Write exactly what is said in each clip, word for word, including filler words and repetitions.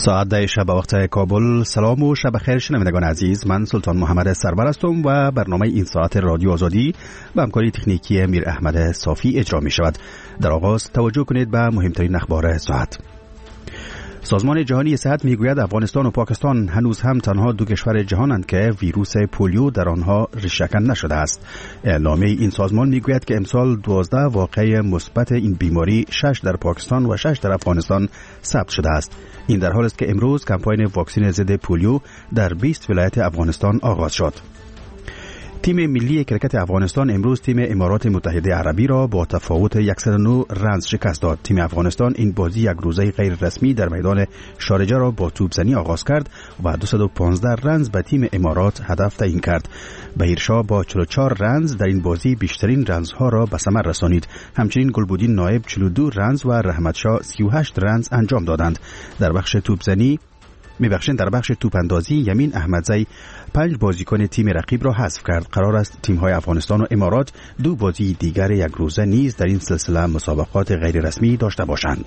ساعت ده شب وقت کابل. سلام و شب خیر شنوندگان عزیز، من سلطان محمد سرور هستم و برنامه این ساعت رادیو آزادی به همکاری تکنیکی میر احمد صافی اجرا می شود. در آغاز توجه کنید به مهمترین اخبار ساعت. سازمان جهانی صحت میگوید افغانستان و پاکستان هنوز هم تنها دو کشور جهانند که ویروس پولیو در آنها ریشه‌کن نشده است. اعلامیه این سازمان میگوید که امسال دوازده واقعه مثبت این بیماری، شش در پاکستان و شش در افغانستان ثبت شده است. این در حالی است که امروز کمپاین واکسن ضد پولیو در بیست ولایت افغانستان آغاز شد. تیم ملی کرکت افغانستان امروز تیم امارات متحده عربی را با تفاوت صد و نه رنز شکست داد. تیم افغانستان این بازی یک روزه غیر رسمی در میدان شارجه را با توپزنی آغاز کرد و دویست و پانزده رنز به تیم امارات هدف تعیین کرد. بهیرشاه با چهل و چهار رنز در این بازی بیشترین رنزها را به ثمر رسانید. همچنین گلبودین نایب چهل و دو رنز و رحمتشاه سی و هشت رنز انجام دادند. در بخش توپزنی میبخشین در بخش توپ اندازی یمین احمدزی پنج بازیکن تیم رقیب را حذف کرد. قرار است تیم‌های افغانستان و امارات دو بازی دیگر یک روزه نیز در این سلسله مسابقات غیر رسمی داشته باشند.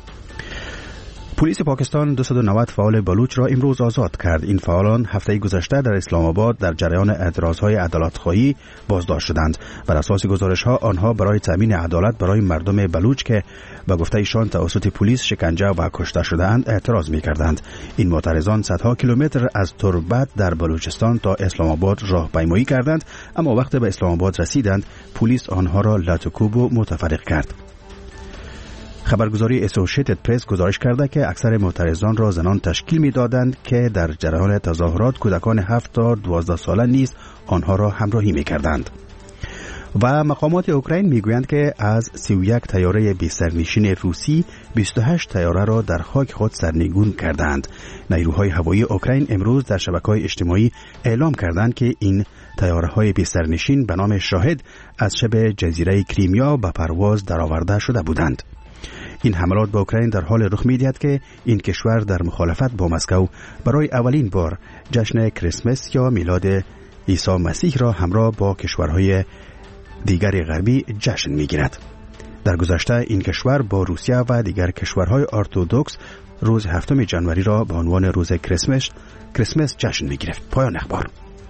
پلیس پاکستان دویست و نود فعال بلوچ را امروز آزاد کرد. این فعالان هفته گذشته در اسلام آباد در جریان اعتراضهای عدالت‌خواهی بازداشت شدند. بر اساس گزارش‌ها آنها برای تامین عدالت برای مردم بلوچ که به گفته ایشان توسط پلیس شکنجه و کشته شده‌اند اعتراض می‌کردند. این معترضان صدها کیلومتر از تربت در بلوچستان تا اسلام آباد راهپیمایی کردند، اما وقتی به اسلام آباد رسیدند پلیس آنها را لاتوکوب و متفرق کرد. خبرگزاری اسوشیتد پرس گزارش کرده که اکثر معترضان را زنان تشکیل می‌دادند که در جریان تظاهرات کودکان هفت تا دوازده ساله نیز آنها را همراهی می‌کردند. و مقامات اوکراین میگویند که از سی و یک طیاره بی سرنشین روسی بیست و هشت طیاره را در خاک خود سرنگون کردند. نیروهای هوایی اوکراین امروز در شبکه‌های اجتماعی اعلام کردند که این طیاره‌های بی سرنشین به نام شاهد از شبه جزیره کریمیا به پرواز درآورده شده بودند. این حملات به اوکراین در حال رخ می‌دهد که این کشور در مخالفت با مسکو برای اولین بار جشن کریسمس یا میلاد عیسی مسیح را همراه با کشورهای دیگر غربی جشن می‌گیرد. در گذشته این کشور با روسیه و دیگر کشورهای ارتدوکس روز هفتم ژانویه را به عنوان روز کریسمس کریسمس جشن می‌گرفت. پایان اخبار.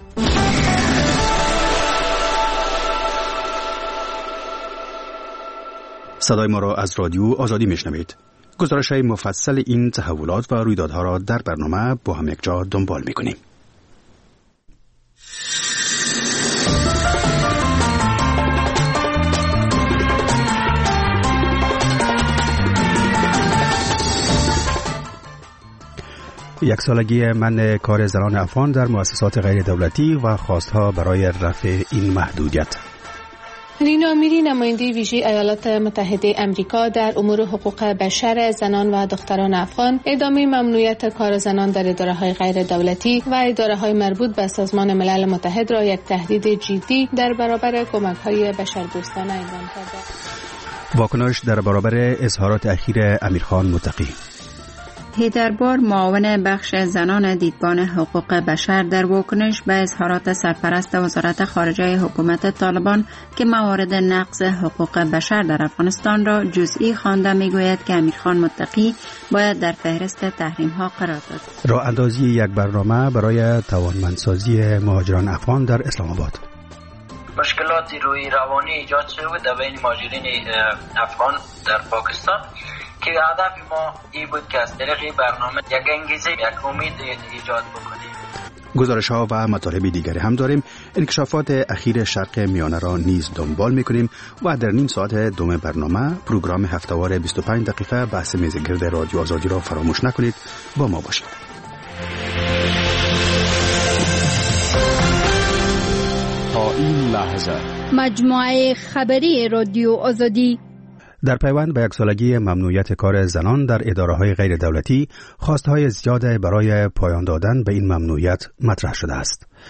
صدای ما را از رادیو آزادی میشنوید. گزارش‌های مفصل این تحولات و رویدادها را در برنامه با هم یک جا دنبال می‌کنیم. یک سالگی من کار زنان افغان در مؤسسات غیر دولتی و خواستها برای رفع این محدودیت. رینا میری، نماینده ویژه ایالات متحده امریکا در امور حقوق بشر زنان و دختران افغان، ادامه ممنوعیت کار زنان در اداره‌های غیر دولتی و اداره‌های مربوط به سازمان ملل متحد را یک تهدید جدی در برابر کمک‌های بشردوستانه عنوان کرده. واکنش در برابر اظهارات اخیر امیرخان متقی. هیدربار، معاون بخش زنان دیدبان حقوق بشر، در واکنش به اظهارات سرپرست وزارت خارجه حکومت طالبان که موارد نقض حقوق بشر در افغانستان را جزئی خوانده میگوید که امیرخان متقی باید در فهرست تحریم‌ها قرار داد. راه اندازی یک برنامه برای توانمندسازی مهاجران افغان در اسلام آباد. مشکلاتی روی روانی ایجاد شده بین مهاجرین افغان در پاکستان که هدف ما این بود که از طریق برنامه یک انگیزه، یک امید ایجاد بکنیم. گزارش ها و مطالب دیگری هم داریم. انکشافات اخیر شرق میانه را نیز دنبال میکنیم و در نیم ساعت دوم برنامه پروگرام هفته‌وار بیست و پنج دقیقه بحث میزگرد رادیو آزادی را فراموش نکنید. با ما باشید. تا این لحظه مجموعه خبری رادیو آزادی در پیوند به یک سالگی ممنوعیت کار زنان در اداره‌های غیر دولتی، خواستهای زیاد برای پایان دادن به این ممنوعیت مطرح شده است.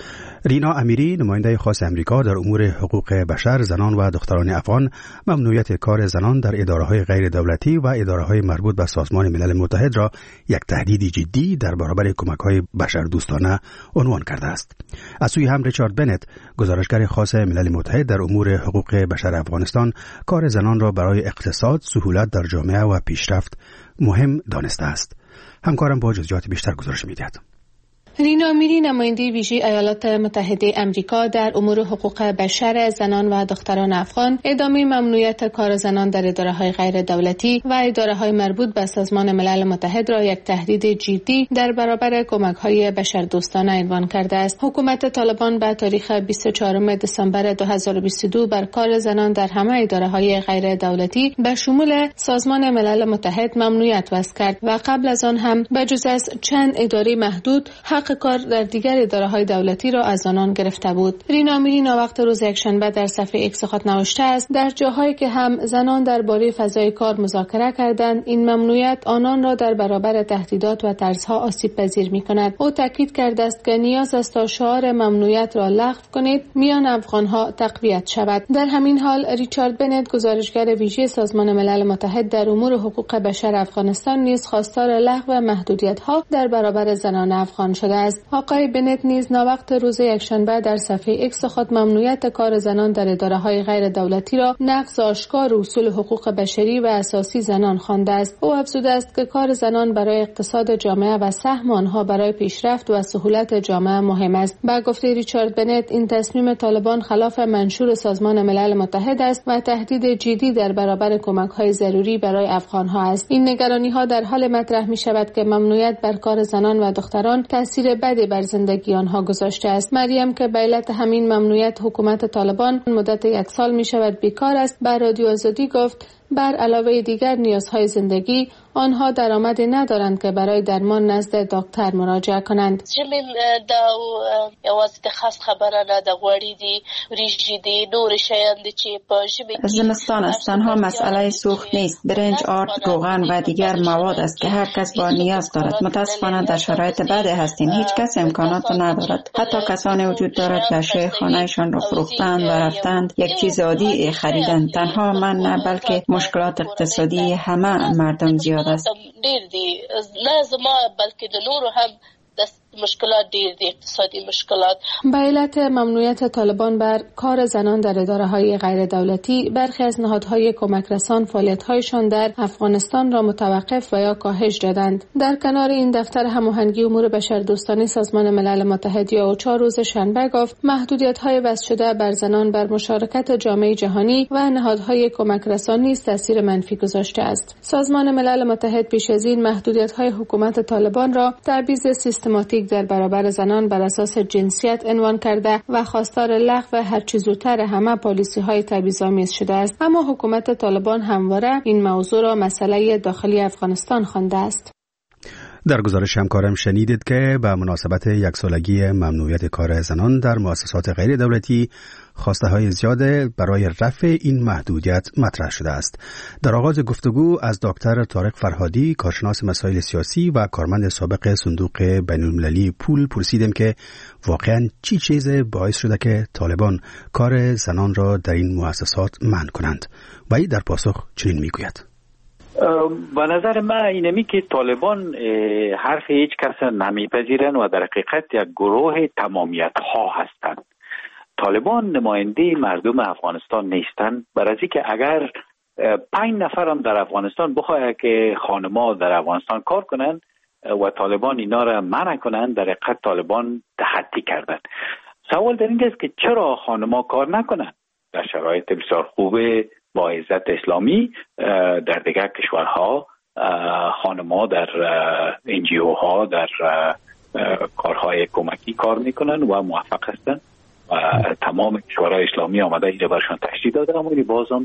رینا امیری، نماینده خاص امریکا در امور حقوق بشر، زنان و دختران افغان، ممنوعیت کار زنان در اداره‌های غیر دولتی و اداره‌های مربوط به سازمان ملل متحد را یک تهدید جدی در برابر کمک‌های بشردوستانه عنوان کرده است. از سوی هم ریچارد بنت، گزارشگر خاص ملل متحد در امور حقوق بشر افغانستان، کار زنان را برای اقتصاد، سهولت در جامعه و پیشرفت مهم دانسته است. همکارم با جزئیات بیشتر گزارش می‌دهد. رینا امیری، نماینده ویژه ایالات متحده امریکا در امور حقوق بشر، زنان و دختران افغان، ادامه ممنوعیت کار زنان در اداره‌های غیر دولتی و اداره‌های مربوط به سازمان ملل متحد را یک تهدید جدی در برابر کمک‌های بشردوستانه عنوان کرده است. حکومت طالبان به تاریخ بیست و چهارم دسامبر دو هزار و بیست و دو بر کار زنان در همه اداره‌های غیر دولتی به شمول سازمان ملل متحد ممنوعیت وضع کرد و قبل از آن هم بجز از چند اداره محدود حق کار در دیگر اداره‌های دولتی را از آنان گرفته بود. رینا امیری ناوقت روز یکشنبه در صفحه ایکس خود نوشته است: در جاهایی که هم زنان درباره فضای کار مذاکره کردند، این ممنوعیت آنان را در برابر تهدیدات و ترس‌ها آسیب پذیر می‌کند. او تاکید کرده است که نیاز است تا شعار ممنوعیت را لغو کنید میان افغان‌ها تقویت شود. در همین حال ریچارد بنت، گزارشگر ویژه سازمان ملل متحد در امور حقوق بشر افغانستان، نیز خواستار لغو محدودیت‌ها در برابر زنان افغان شده است. آقای بنت نیز ناوقت روز یکشنبه در صفحه ایکس خود ممنوعیت کار زنان در اداره‌های غیر دولتی را نقض آشکار اصول حقوق بشری و اساسی زنان خوانده است. او افزوده است که کار زنان برای اقتصاد جامعه و سهم آنها برای پیشرفت و سهولت جامعه مهم است. با گفته ریچارد بنت، این تصمیم طالبان خلاف منشور سازمان ملل متحد است و تهدید جدی در برابر کمک‌های ضروری برای افغان‌ها است. این نگرانی‌ها در حال مطرح می‌شود که ممنوعیت بر کار زنان و دختران تأثیر بدی بر زندگی آنها گذاشته است. مریم که به علت همین ممنوعیت حکومت طالبان مدت یک سال می شود بیکار است، به رادیو آزادی گفت بر علاوه دیگر نیازهای زندگی آنها درآمدی ندارند که برای درمان نزد دکتر مراجعه کنند. زمین دا یوازې د خاص خبره نه د غوړې دي، وریجې دي، نور شیان دي چې په ژمي زمستان است. تنها مسئله سوخت نیست، برنج، آرد، روغن و دیگر مواد است که هر کس با نیاز دارد. متاسفانه در شرایط بدی هستیم، هیچ کس امکانات ندارد. حتی کسانی وجود دارد که اشیاء خانه‌شان را فروختند و رفتند یک چیز عادی خریدند. تنها من نه، بلکه مشکلات اقتصادی همه مردم زیاد است. ډیر دي، نه زما بلکې د نورو هم د مشکلات ډیر دي، اقتصادی مشکلات. به علت ممنوعیت طالبان بر کار زنان در اداره‌های غیر دولتی، برخی از نهادهای کمک رسان فعالیت‌هایشان در افغانستان را متوقف و یا کاهش دادند. در کنار این، دفتر هماهنگی امور بشردوستانه سازمان ملل متحد یا اوچا روز شنبه گفت محدودیت‌های وضع شده بر زنان بر مشارکت جامعه جهانی و نهادهای کمک رسان نیز تاثیر منفی گذاشته است. سازمان ملل متحد پیش از این محدودیت‌های حکومت طالبان را تبعیض سیستماتیک در برابر زنان بر اساس جنسیت عنوان کرده و خواستار لغو هرچه زودتر همه پالیسی‌های تبعیض‌آمیز شده است. اما حکومت طالبان همواره این موضوع را مسئله داخلی افغانستان خوانده است. در گزارش همکارم شنیدید که به مناسبت یک سالگی ممنوعیت کار زنان در مؤسسات غیر دولتی خواسته های زیاد برای رفع این محدودیت مطرح شده است. در آغاز گفتگو از دکتر طارق فرهادی، کارشناس مسائل سیاسی و کارمند سابق صندوق بین‌المللی پول، پرسیدیم که واقعاً چی چیز باعث شده که طالبان کار زنان را در این مؤسسات منع کنند و ای در پاسخ چنین میگوید: به نظر من اینمی که طالبان حرف هیچ کس نمیپذیرند و در حقیقت یک گروه تمامیت ها هستند. طالبان نماینده مردم افغانستان نیستند، برای اینکه اگر پنج نفر هم در افغانستان بخواهد که خانما در افغانستان کار کنند و طالبان اینا را منع کنند، در حقیقت طالبان تحدی کردند. سوال در این است که چرا خانما کار نکنند در شرایط بسیار خوب با عزت اسلامی؟ در دیگر کشورها خانم‌ها در انجیو ها در کارهای کمکی کار میکنن و موفق هستند و تمام کشورهای اسلامی آمده اینجا برشان تشدید داده، اما این بازم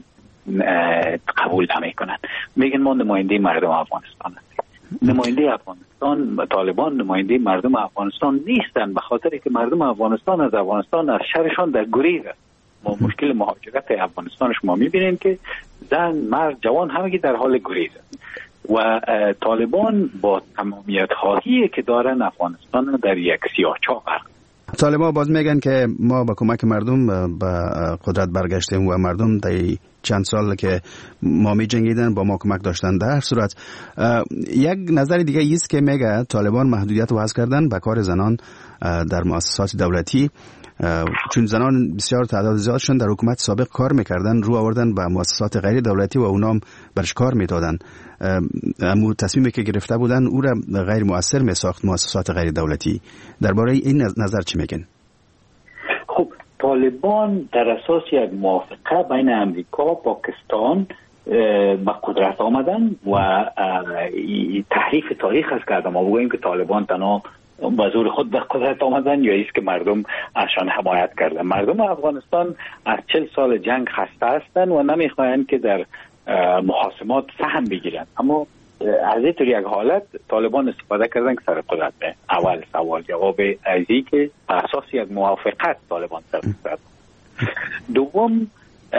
قبول نمیکنن. میگن ما نماینده مردم افغانستان هستیم. نماینده افغانستان، طالبان نماینده مردم افغانستان نیستن، به خاطر که مردم افغانستان از افغانستان از شرشان در گریز است. ما مشکل مهاجرت افغانستان شما میبینید که زن، مرد، جوان همگی در حال گریز است و طالبان با تمامیت خواهی که دارن افغانستان در یک سیاهچاه غرق. طالبان باز میگن که ما با کمک مردم به قدرت برگشتیم و مردم در چند سال که ما می جنگیدن با ما کمک داشتن. در هر صورت یک نظر دیگه ایست که میگه طالبان محدودیت وضع کردن به کار زنان در مؤسسات دولتی، چون زنان بسیار تعداد زیادشون در حکومت سابق کار میکردن، رو آوردن به مؤسسات غیر دولتی و اونام برش کار میدادن. اما تصمیمی که گرفته بودن او را غیر مؤثر میساخت مؤسسات غیر دولتی. درباره این نظر چی میگن؟ خب طالبان در اساس یک موافقه بین امریکا پاکستان به قدرت آمدن و تحریف تاریخ است که ما بگوییم که طالبان تنها به زور خود به قدرت آمدن یا ایست که مردم ازشان حمایت کردن. مردم افغانستان از چل سال جنگ خسته هستند و نمیخواهند که در محاسمات سهم بگیرند، اما از این طور یک حالت طالبان استفاده کردن که سر قدرت به اول سوال جواب ازی که اساس یک موافقت طالبان سر قدرت. دوم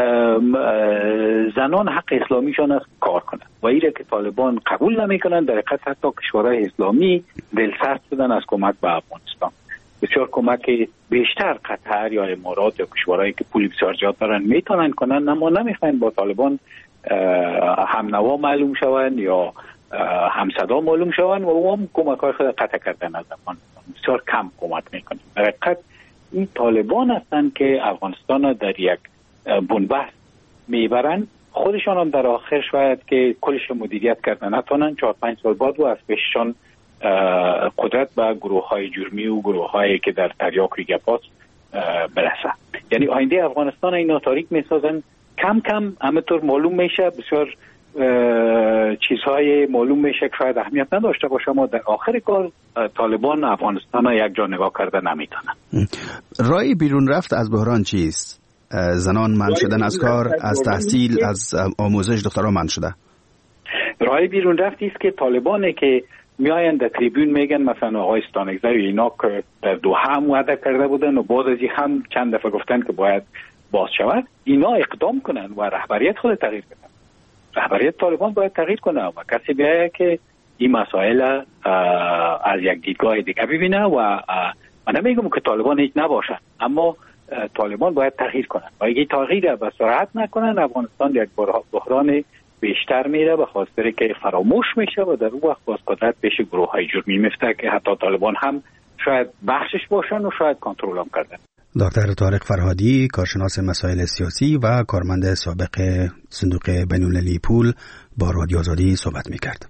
زنان حق اسلامیشان است کار کنند و ایره که طالبان قبول نمیکنند. در حقیقت حتی کشورهای اسلامی دلسرد شدن از کمک به افغانستان. بسیار کمک بیشتر قطر یا امارات یا کشورهایی که پول بسیار زیاد دارن میتونن کنن، اما نمیخواین با طالبان هم نوا معلوم شوند یا هم صدا معلوم شوند و اون کمک های خود قطع کردن از افغانستان. بسیار کم کمک میکنن. در حقیقت این طالبان هستند که افغانستان در یک بنبست میبرن. خودشان هم در آخر شاید که کلش مدیریت کردن نتونن، چهار پنج سال بعد و از پیششان قدرت به گروه های جرمی و گروه هایی که در تریاک ریگپاس برسه. یعنی آینده افغانستان اینا تاریک میسازن. کم کم همینطور معلوم میشه، بسیار چیزهای معلوم میشه که شاید اهمیت نداشته باشه، اما در آخر کار طالبان افغانستان ها یک جا نگاه کرده نمیتونن. رای بیرون رفت از بحران چیست؟ زنان منع شدن از کار، از تحصیل، از آموزش دختران منع شده. رای بیرون رفتی است که طالبانه که میاین در تریبون میگن مثلا آقای استانگزی اینا که در دوحه هم وعده کرده بودن و بعد از این هم چند دفعه گفتن که باید باز شود، اینا اقدام کنن و رهبریت خود تغییر کنن. رهبریت طالبان باید تغییر کنه و کسی بیاید که این مسائل از یک دیدگاه دیگه ببینه و من نمیگم که طالبان هیچ نباشه، اما طالبان باید تغییر کنن و اگه تغییر به سرعت نکنن افغانستان یک بحران بیشتر میره به خاطر که فراموش میشه و در اون وقت باز قدرت پیش گروه های جرمی میفته که حتی طالبان هم شاید بخشش باشن و شاید کنترل هم کردن. دکتر طارق فرهادی، کارشناس مسائل سیاسی و کارمند سابق صندوق بین‌المللی پول، با رادیو آزادی صحبت میکرد.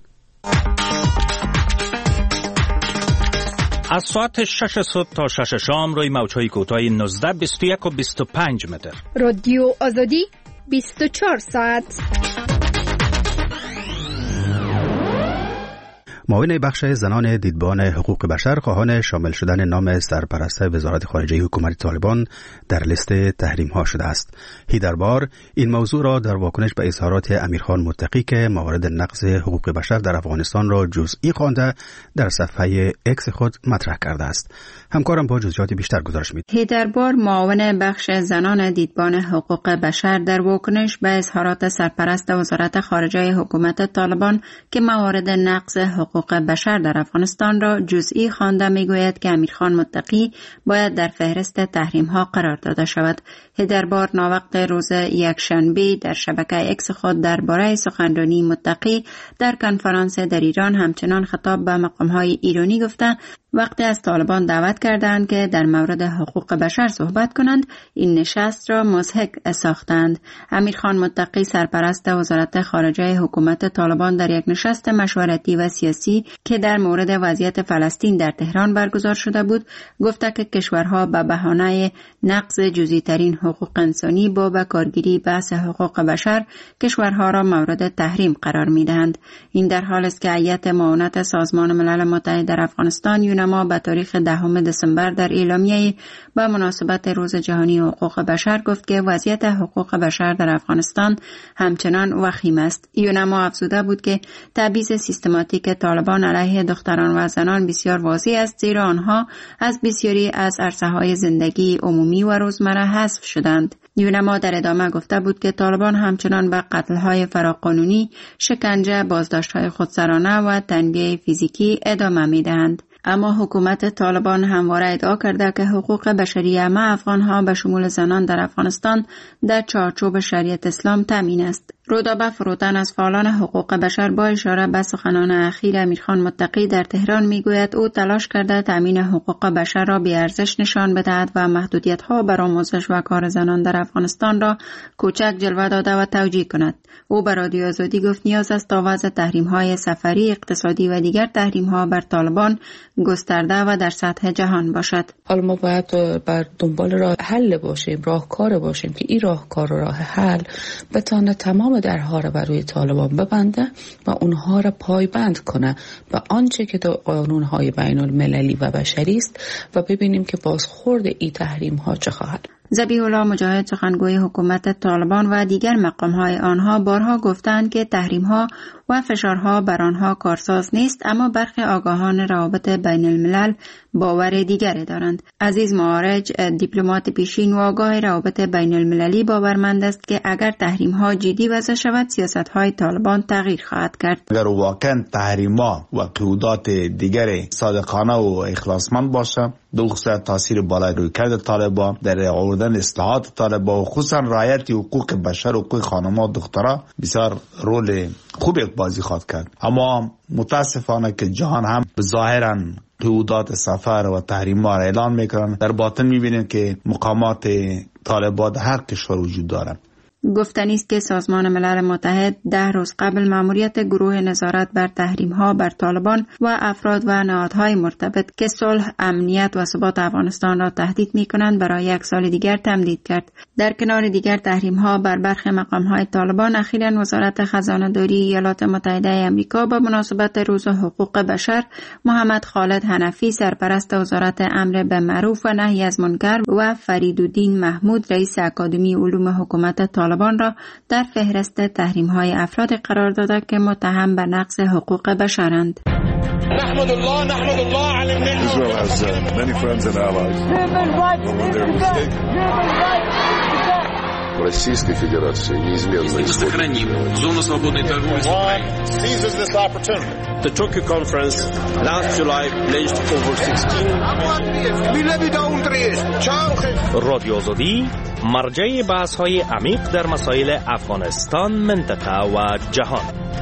از ساعت شش صبح تا شش شام روی موج‌های کوتاه نوزده، بیست و یک و بیست و پنج متر. رادیو آزادی بیست و چهار ساعت. معاون بخش زنان دیدبان حقوق بشر خواهان شامل شدن نام سرپرست وزارت خارجه حکومت طالبان در لیست تحریم ها شده است. هیدربار این موضوع را در واکنش به اظهارات امیرخان متقی که موارد نقض حقوق بشر در افغانستان را جزئی خوانده در صفحه اکس خود مطرح کرده است. همکارم با جزئیات بیشتر گزارش می‌دهد. هیدربار معاون بخش زنان دیدبان حقوق بشر در واکنش به اظهارات سرپرست وزارت خارجه حکومت طالبان که موارد نقض حقوق بشر در افغانستان را جزئی خوانده میگوید که امیرخان متقی باید در فهرست تحریم ها قرار داده شود. هیدربار ناوقت روز یکشنبه در شبکه اکس خود درباره سخنرانی متقی در کنفرانس در ایران همچنان خطاب به مقام های ایرانی گفته وقتی از طالبان دعوت کردند که در مورد حقوق بشر صحبت کنند، این نشست را مضحک ساختند. امیرخان متقی سرپرست وزارت خارجه حکومت طالبان در یک نشست مشورتی و سیاسی که در مورد وضعیت فلسطین در تهران برگزار شده بود، گفته که کشورها به بهانه نقض جزئی ترین حقوق انسانی با بکارگیری بحث حقوق بشر کشورها را مورد تحریم قرار می‌دهند. این در حالی است که هیئت معاونت سازمان ملل متحد در افغانستان ما به تاریخ دهم دسامبر در اعلامیه با مناسبت روز جهانی حقوق بشر گفت که وضعیت حقوق بشر در افغانستان همچنان وخیم است. یونما افزوده بود که تبعیض سیستماتیک طالبان علیه دختران و زنان بسیار واضح است، زیرا آنها از بسیاری از عرصه‌های زندگی عمومی و روزمره حذف شدند. یونما در ادامه گفته بود که طالبان همچنان به قتل‌های فراقانونی، شکنجه، بازداشت‌های خودسرانه و تنبیه فیزیکی ادامه می‌دهند. اما حکومت طالبان همواره ادعا کرده که حقوق بشری همه افغانها به شمول زنان در افغانستان در چارچوب شریعت اسلام تامین است. رودابه فروتن از فعالان حقوق بشر با اشاره به سخنان اخیر امیرخان متقی در تهران میگوید او تلاش کرده تامین حقوق بشر را بی ارزش نشان بدهد و محدودیت‌ها بر آموزش و کار زنان در افغانستان را کوچک جلوه داده و توجیه کند. او به رادیو آزادی گفت نیاز است تا وضع تحریم‌های سفری، اقتصادی و دیگر تحریم‌ها بر طالبان گسترده و در سطح جهان باشد. حالا ما باید بر دنبال راه حل باشیم، راهکار باشیم که این راهکار و راه حل بتونه تمام درها را بر روی طالبان ببنده و اونها را پایبند کنه به آنچه که در قانون‌های بین المللی و بشری است و ببینیم که بازخورد این تحریم‌ها چه خواهد. ذبیح الله مجاهد سخنگوی حکومت طالبان و دیگر مقام‌های آنها بارها گفتند که تحریم‌ها و فشارها بر آنها کارساز نیست، اما برخی آگاهان روابط بین الملل باور دیگری دارند. عزیز معارج، دیپلمات پیشین و آگاه روابط بین المللی باورمند است که اگر تحریم‌ها جدی وضع شود سیاست‌های طالبان تغییر خواهد کرد. اگر واقعا تحریم‌ها و قیودات دیگری صادقانه و اخلاصمند باشه، دوخصوص تاثیر بالای رویکرد طالبان در آوردن اصلاحات طالبان و خصوصا رعایت حقوق بشر و حقوق خانم‌ها و دخترها بسیار رول خوبی بازی خواهد کرد. اما متاسفانه که جهان هم ظاهراً قیودات سفر و تحریم‌ها را اعلان میکنن، در باطن میبینیم که مقامات طالبان در هر کشور وجود دارند. گفتنی است که سازمان ملل متحد ده روز قبل مأموریت گروه نظارت بر تحریم‌ها بر طالبان و افراد و نهادهای مرتبط که صلح، امنیت و ثبات افغانستان را تهدید می‌کنند برای یک سال دیگر تمدید کرد. در کنار دیگر تحریم‌ها بر برخی مقام‌های طالبان، اخیراً وزارت خزانه‌داری ایالات متحده آمریکا به مناسبت روز حقوق بشر محمد خالد حنفی سرپرست وزارت امر بالمعروف و نهی از منکر و فریدالدین محمود رئیس اکادمی علوم حکومت طالبان طالبان را در فهرست تحریم‌های افراد قرار داده که متهم به نقض حقوق بشرند. نحمد الله نحمد الله علی Israel has uh, many friends and allies. Российской Федерации неизменно сохраним зону свободной торговли с Украиной. The Tokyo Conference last July pledged over sixteen رادیو آزادی مرجع بحث‌های عمیق در مسائل افغانستان، منطقه و جهان.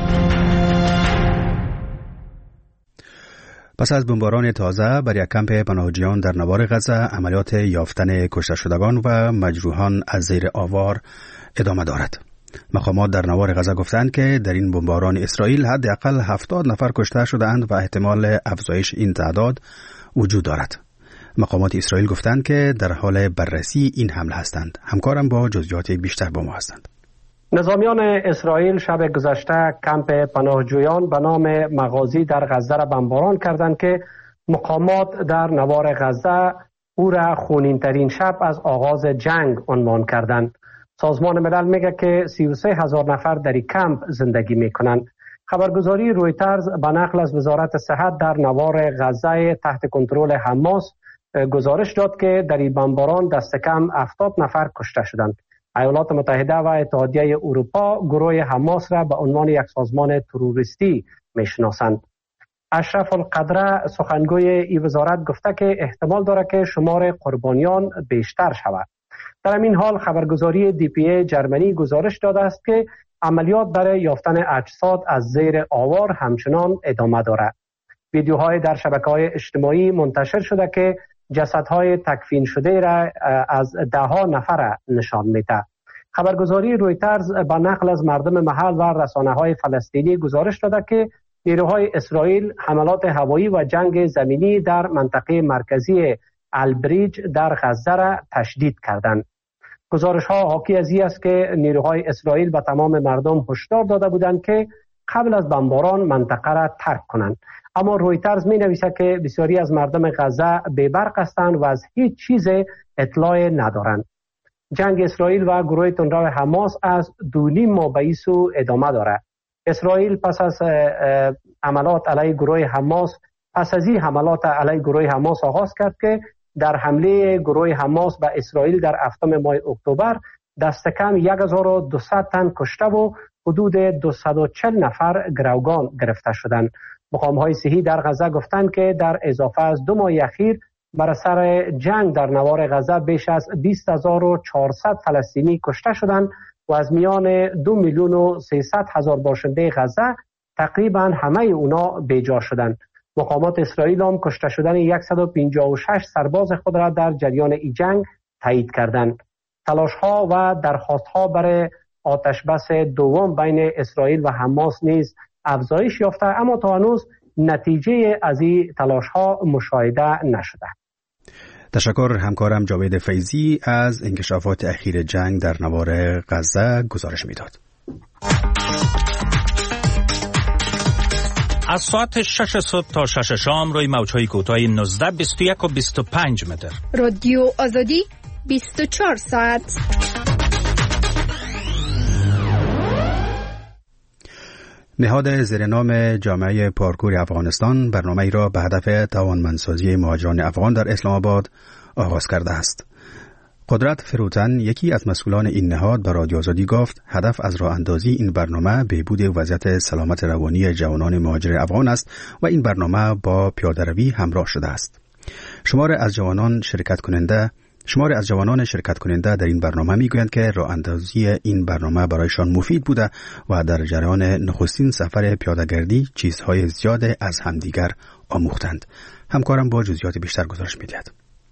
پس از بمباران تازه بر یک کمپ پناهجویان در نوار غزه، عملیات یافتن کشته شدگان و مجروحان از زیر آوار ادامه دارد. مقامات در نوار غزه گفتند که در این بمباران اسرائیل حداقل هفتاد نفر کشته شده‌اند و احتمال افزایش این تعداد وجود دارد. مقامات اسرائیل گفتند که در حال بررسی این حمله هستند. همکارم با جزئیات بیشتر با ما هستند. نظامیان اسرائیل شب گذشته کمپ پناهجویان به نام مغازی در غزه را بمباران کردند که مقامات در نوار غزه او را خونین ترین شب از آغاز جنگ عنوان کردند. سازمان ملل میگه که سی و سه هزار نفر در این کمپ زندگی میکنند. خبرگزاری رویترز به نقل از وزارت صحت در نوار غزه تحت کنترل حماس گزارش داد که در این بمباران دست کم هفتاد نفر کشته شدند. ایالات متحده و اتحادیه اروپا گروه حماس را به عنوان یک سازمان تروریستی میشناسند. اشرف القدره سخنگوی این وزارت گفته که احتمال دارد که شمار قربانیان بیشتر شود. در همین حال خبرگزاری دی پی ای جرمنی گزارش داده است که عملیات برای یافتن اجساد از زیر آوار همچنان ادامه دارد. ویدیوهای در شبکه‌های اجتماعی منتشر شده که جسدهای تکفین شده را از ده ها نفر نشان میده. خبرگزاری رویترز با نقل از مردم محل و رسانه‌های فلسطینی گزارش داده که نیروهای اسرائیل حملات هوایی و جنگ زمینی در منطقه مرکزی البریج در غزه را تشدید کردند. گزارش‌ها حاکی از این است که نیروهای اسرائیل به تمام مردم هشدار داده بودند که قبل از بمباران منطقه را ترک کنند. اما رویترز می نویسد که بسیاری از مردم غزه بی‌برق هستند و از هیچ چیز اطلاع ندارند. جنگ اسرائیل و گروه تندرو حماس از دو نیم ماه به این سو ادامه دارد. اسرائیل پس از حملات علیه گروه حماس پس از این حملات علیه گروه حماس آغاز کرد که در حمله گروه حماس به اسرائیل در هفتم ماه اکتبر دست کم یک هزار و دویست تن کشته و حدود دویست و چهل نفر گروگان گرفته شدند. مقام‌های صحی در غزه گفتند که در اضافه از دو ماه اخیر بر اثر جنگ در نوار غزه بیش از بیست هزار و چهارصد فلسطینی کشته شدند و از میان دو میلیون و سیصد هزار باشنده غزه تقریبا همه اونا بیجا شدند. مقامات اسرائیل هم کشته شدن صد و پنجاه و شش سرباز خود را در جریان این جنگ تایید کردند. تلاش‌ها و درخواست‌ها برای آتش بس دوم بین اسرائیل و حماس نیز افزایش یافته، اما تا هنوز نتیجه از این تلاش‌ها مشاهده نشده. تشکر همکارم جاوید فیضی از انکشافات اخیر جنگ در نوار غزه گزارش میداد. از ساعت شش صبح تا شش شام روی موج‌های کوتاه نوزده، بیست و یک و بیست و پنج متر. رادیو آزادی بیست و چهار ساعت. نهاد زیر نام جامعه پارکور افغانستان برنامه‌ای را به هدف توانمندسازی مهاجران افغان در اسلام آباد آغاز کرده است. قدرت فروتن، یکی از مسئولان این نهاد، به رادیو آزادی گفت هدف از راه اندازی این برنامه بهبود وضعیت سلامت روانی جوانان مهاجر افغان است و این برنامه با پیاده‌روی همراه شده است. شمار از جوانان شرکت کننده شمار از جوانان شرکت کننده در این برنامه میگویند که راه اندازی این برنامه برایشان مفید بوده و در جریان نخستین سفر پیاده‌گردی چیزهای زیاد از همدیگر آموختند. همکارم با جزئیات بیشتر گزارش می‌دهد.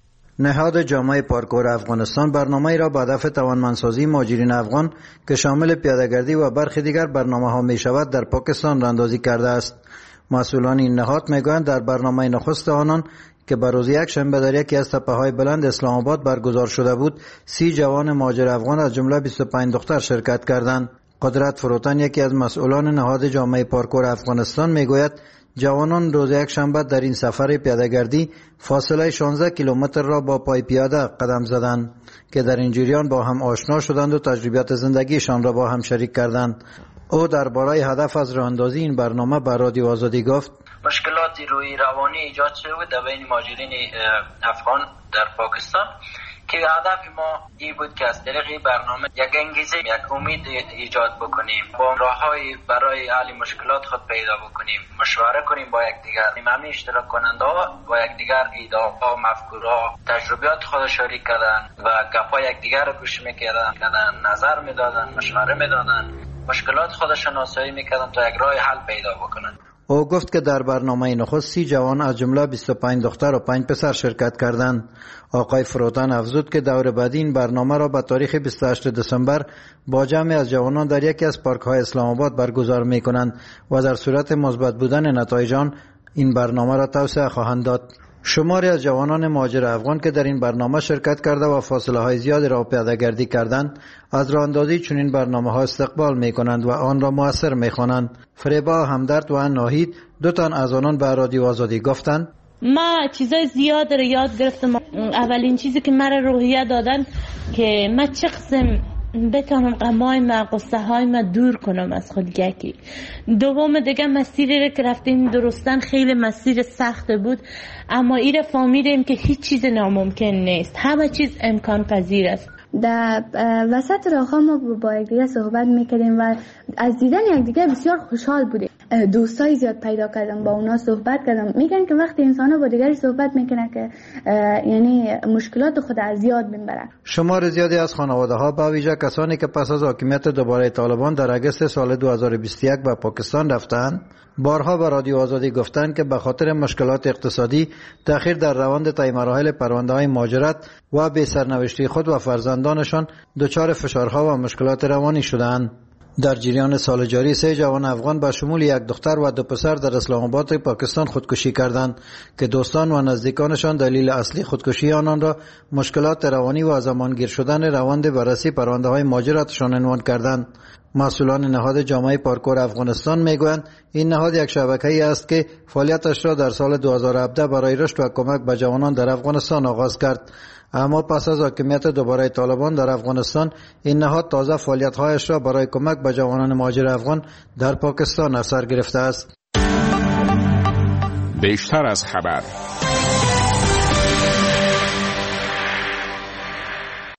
نهاد جامعه پارکور افغانستان برنامه‌ای را به هدف توانمندسازی مهاجرین افغان که شامل پیاده‌گردی و برخی دیگر برنامه‌ها می‌شود در پاکستان راهاندازی کرده است. مسئولان این نهاد می‌گویند در برنامه نخست آنان که به روز یک شنبه در یکی از تپه‌های بلند اسلام آباد برگزار شده بود، سی جوان مهاجر افغان از جمله بیست و پنج دختر شرکت کردند. قدرت فروتن، یکی از مسئولان نهاد جامعه پارکور افغانستان، میگوید جوانان روز یک شنبه در این سفر پیاده‌گردی فاصله شانزده کیلومتر را با پای پیاده قدم زدند که در این جریان با هم آشنا شدند و تجربیات زندگیشان را با هم شریک کردند. او درباره هدف از راهاندازی این برنامه به رادیو آزادی گفت: مشکلاتی روی روانی ایجاد شده بود در بین مهاجرین افغان در پاکستان که هدف ما این بود که از طریق برنامه یک انگیزه، یک امید ایجاد بکنیم، با راههای برای حل مشکلات خود پیدا بکنیم، مشوره کنیم با یکدیگر، همه اشتراک کننده ها با یکدیگر ایده ها، مفکورها، تجربیات خود شریک کردن و گپای یکدیگر رو گوش میکردن، نظر میدادن، مشوره میدادن، مشکلات خود شناسایی میکردن تا یک راه حل پیدا بکنن. او گفت که در برنامه نخست سی جوان از جمله بیست و پنج دختر و پنج پسر شرکت کردند. آقای فروتن افزود که دور بعدی این برنامه را به تاریخ بیست و هشتم دسامبر با جمع از جوانان در یکی از پارک های اسلام آباد برگزار می کنند و در صورت مثبت بودن نتایج آن این برنامه را توسعه خواهند داد. شماری از جوانان مهاجر افغان که در این برنامه شرکت کرده و فاصله های زیادی را پیاده‌گردی کردند، از راهاندازی چنین برنامه ها استقبال می کنند و آن را مؤثر می خوانند. فریبا همدرد و ناهید، دو تن از آنان به رادیو آزادی گفتند: ما چیزای زیاد را یاد گرفتم. اولین چیزی که مرا روحیه دادن که من چه قسم بتونم غمای ما، قصه های ما دور کنم از خود یکی. دوم دیگه مسیری که رفتیم درستن خیلی مسیر سخت بود، اما ایره فهمیدیم که هیچ چیز ناممکن نیست، همه چیز امکان پذیر است. در وسط راه ما با یکدیگر صحبت میکردیم و از دیدن یکدیگر بسیار خوشحال بودیم. دوستای زیاد پیدا کردم، با اونا صحبت کردم. میگن که وقتی انسان با دیگری صحبت میکنه که یعنی مشکلات خود از یاد میبرن. شمار زیادی از خانواده ها، با ویژه کسانی که پس از حاکمیت دوباره طالبان در اگست سال دو هزار و بیست و یک به پاکستان رفتند، بارها به رادیو آزادی گفتند که به خاطر مشکلات اقتصادی، تأخیر در روند طی مراحل پرونده های مهاجرت و بی سرنوشتی خود و فرزندانشان دچار فشارها و مشکلات روانی شدند. در جریان سال جاری سه جوان افغان به شمول یک دختر و دو پسر در اسلام آباد پاکستان خودکشی کردند که دوستان و نزدیکانشان دلیل اصلی خودکشی آنان را مشکلات روانی و زمانگیر شدن روند بررسی پرونده های مهاجرتشان عنوان کردند. مسئولان نهاد جامعه پارکور افغانستان میگویند این نهاد یک شبکه‌ای است که فعالیتش را در سال دو هزار و هفده برای رشد و کمک به جوانان در افغانستان آغاز کرد، اما پس از حاکمیت دوباره طالبان در افغانستان این نهاد تازه فعالیت‌هایش را برای کمک به جوانان مهاجر افغان در پاکستان از سر گرفته است. بیشتر از خبر.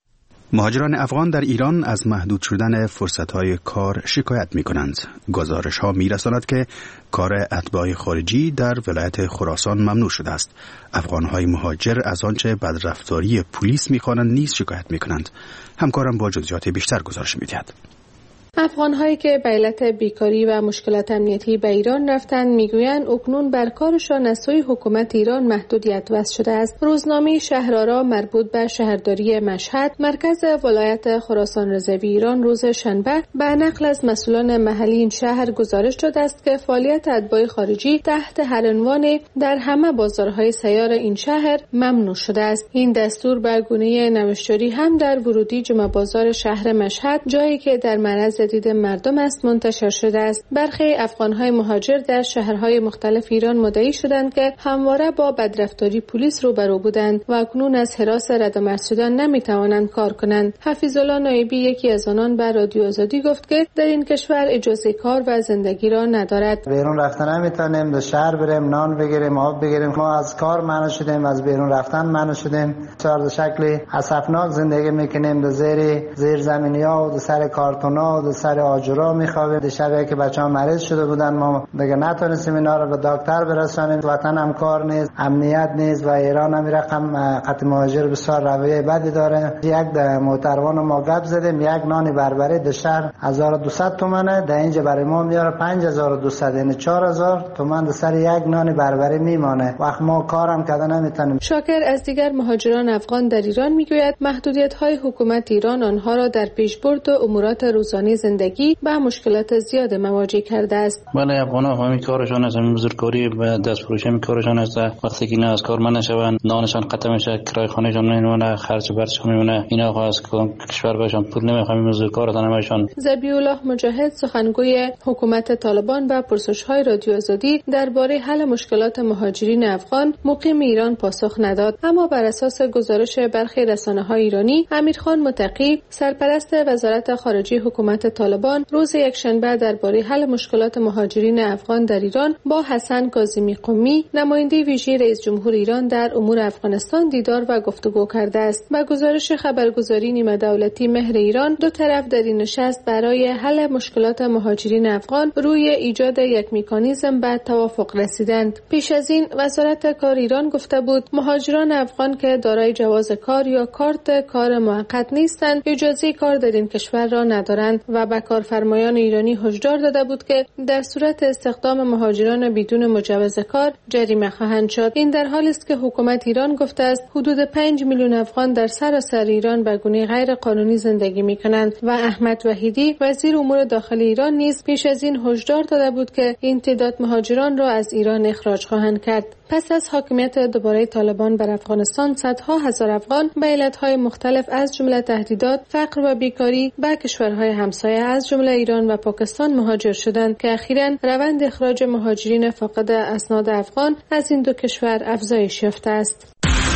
مهاجران افغان در ایران از محدود شدن فرصت‌های کار شکایت می‌کنند. گزارش‌ها می‌رساند که کار اتباع خارجی در ولایت خراسان ممنوع شده است. افغان‌های مهاجر از آنچه بدرفتاری پلیس می‌خوانند نیز شکایت می‌کنند. همکارم با جزئیات بیشتر گزارش می‌دهد. افغان‌هایی که به علت بیکاری و مشکلات امنیتی به ایران رفتند میگویند اکنون بر کارشان از سوی حکومت ایران محدودیت وضع شده است. روزنامه شهرآرا مربوط به شهرداری مشهد مرکز ولایت خراسان رضوی ایران روز شنبه به نقل از مسئولان محلی این شهر گزارش داده است که فعالیت اتباع خارجی تحت هر عنوان در همه بازارهای سیار این شهر ممنوع شده است. این دستور به گونه نوشتاری هم در ورودی جمعه بازار شهر مشهد، جایی که در معرض دید مردم است، منتشر شده است. برخی افغان‌های مهاجر در شهرهای مختلف ایران مدعی شدند که همواره با بدرفتاری پلیس روبرو بودند و اکنون از حراس رد و مرز شدن نمی‌توانند کار کنند. حفیظالله نایبی یکی از آنان به رادیو آزادی گفت که در این کشور اجازه کار و زندگی را ندارد. بیرون رفتن نمی‌تونیم، به شهر بریم، نان بگیریم، آب بگیریم. ما از کار منع شدیم، از بیرون رفتن منع شدیم. به شکلی اسفناک زندگی می‌کنیم، در زیر زیر زمینی‌ها و در سر کارتون‌ها و سر آجرا میخوابیم. شبیه که بچه‌ها مریض شده بودن، ما دیگه نتونستیم اینا رو به دکتر برسانیم. وطن هم کار نیست، امنیت نیست و ایران هم رقم خط مهاجر بسیار رویه بدی داره. یک در محتروان ما گپ زدیم، یک نان بربری در شهر هزار و دویست تومانه، در اینجا برای ما میاره پنج هزار و دویست، یعنی چهار هزار تومان در سر یک نان بربری میمانه. وقت ما کارم کردن نمیتونیم. شاکر از دیگر مهاجران افغان در ایران میگوید محدودیت‌های حکومت ایران آنها را در پیشبرد امورات روزانه زندگی با مشکلات زیاد مواجه کرده است. بله، افغان‌ها همین کارشان است، همین بزرگکاری و دست فروشی می کارشان است. وقتی که اینا از کار من نشوند، نانشان قطع میشه، کرایه خانهشان نمیمونه، خرج برشون میمونه. اینا خو از کشور بهشون پول نمیخوام، این بزرگکارتان همشون. ذبیح الله مجاهد سخنگوی حکومت طالبان به پرسش‌های رادیو آزادی درباره حل مشکلات مهاجرین افغان مقیم ایران پاسخ نداد، اما بر اساس گزارش برخی رسانه‌های ایرانی، امیرخان متقی سرپرست وزارت خارجه حکومت طالبان روز یکشنبه درباره حل مشکلات مهاجرین افغان در ایران با حسن کاظمی قمی، نماینده ویژه رئیس جمهور ایران در امور افغانستان دیدار و گفتگو کرده است. با گزارش خبرگزاری نیمه دولتی مهر ایران، دو طرف در این نشست برای حل مشکلات مهاجرین افغان روی ایجاد یک مکانیزم به توافق رسیدند. پیش از این وزارت کار ایران گفته بود مهاجران افغان که دارای جواز کار یا کارت کار موقت نیستند، اجازه کار در این کشور را ندارند و به کارفرمایان ایرانی هشدار داده بود که در صورت استخدام مهاجران بدون مجوز کار جریمه خواهند شد. این در حالی است که حکومت ایران گفته است حدود پنج میلیون افغان در سراسر ایران به گونه غیر قانونی زندگی می‌کنند و احمد وحیدی وزیر امور داخلی ایران نیز پیش از این هشدار داده بود که این تعداد مهاجران را از ایران اخراج خواهند کرد. پس از حاکمیت دوباره طالبان بر افغانستان، صدها هزار افغان به علتهای مختلف از جمله تهدیدات، فقر و بیکاری به کشورهای همسایه از جمله ایران و پاکستان مهاجر شدند که اخیراً روند اخراج مهاجرین فاقد اسناد افغان از این دو کشور افزایش یافته است.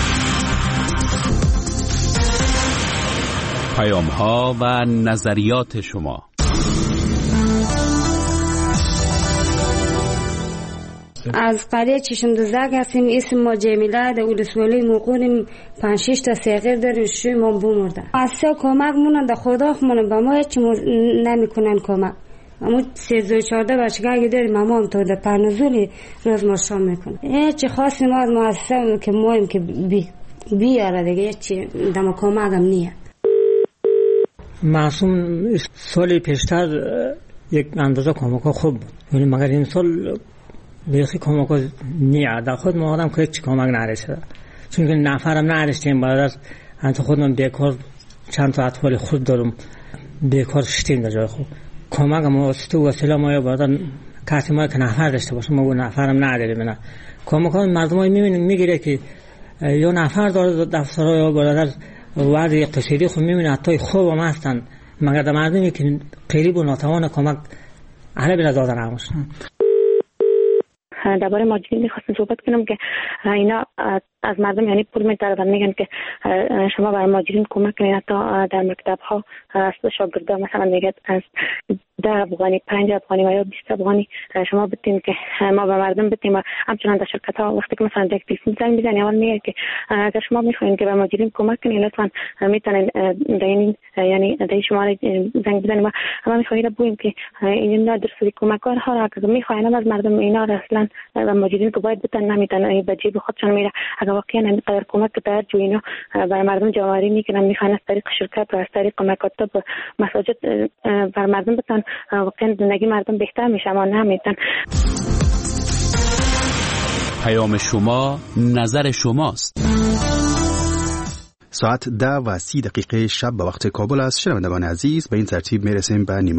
پیام‌ها و نظریات شما. از قریه چشم دزدک هستیم. اسم ما جمیله، در ولسوالی موقعیم پنج شش تا صغیر داریم، شوی ما بمرده. از سه کمک مونن در خدا خمونن به ما هیچ نمیکنن کمک. اما سیزده و چهارده بچگاه داریم، اما هم تو در پرنزولی روز ما شام میکنه. هیچ خاصی ما از مؤسسه که مایم که بی بیاره دیگه، هیچ دم کمک هم نیه. معصوم سالی پیشتر یک اندازه کمک خوب بود، ولی مگر این سال بیخی کمک نیه. در خود ما آدم که هیچ کمک نرسیده، چون که نفرم نرسیدیم. بعد از انت خودم بیکار، چند تا اطفال خود دارم بیکار شدیم در جای خود. کمک ما واسطه وسیله ما یا بعدا کسی ما که نفر داشته باشه، ما نفرم نداریم. نه کمک ها مردم های میبینیم میگیره که یا نفر داره دفترها یا برادر وضع اقتصادی خود میبینه حتی خوب هم هستن، مگر در مردمی که قریب و ناتوان کمک اهل بلا دادن همشن. درباره مهاجرین می‌خواستم صحبت کنم که اینا از مردم یعنی پول می‌طلبن، میگن که شما برای مهاجرین کمک کنید. حتی در مکتب‌ها از شاگردان مثلا میگه از ده افغانی، پنج افغانی و یا بیست افغانی شما بتین که ما به مردم بتیم و همچنان در شرکت ها وقتی که مثلا یک تلفن زنگ بزنی اول میگه که اگر شما میخواین که به مهاجرین کمک کنین لطفا میتونین در این یعنی در این شماره زنگ بزنیم و ما میخوایم بگوییم که این درصدی کمک ها را که میخواین از مردم اینا را اصلا و مهاجرین که باید بتن نمیتونن به جیب خودشان میره. اگر واقعا اینقدر کمک در جو اینا برای مردم جواری میکنن میخواین از طریق شرکت و از طریق مکاتب مساجد بر مردم بتن واقعا زندگی مردم بهتر میشه اما نمیتن. پیام شما نظر شماست. ساعت ده و سی دقیقه شب به وقت کابل است. شنوندگان عزیز به این ترتیب میرسیم به نیمه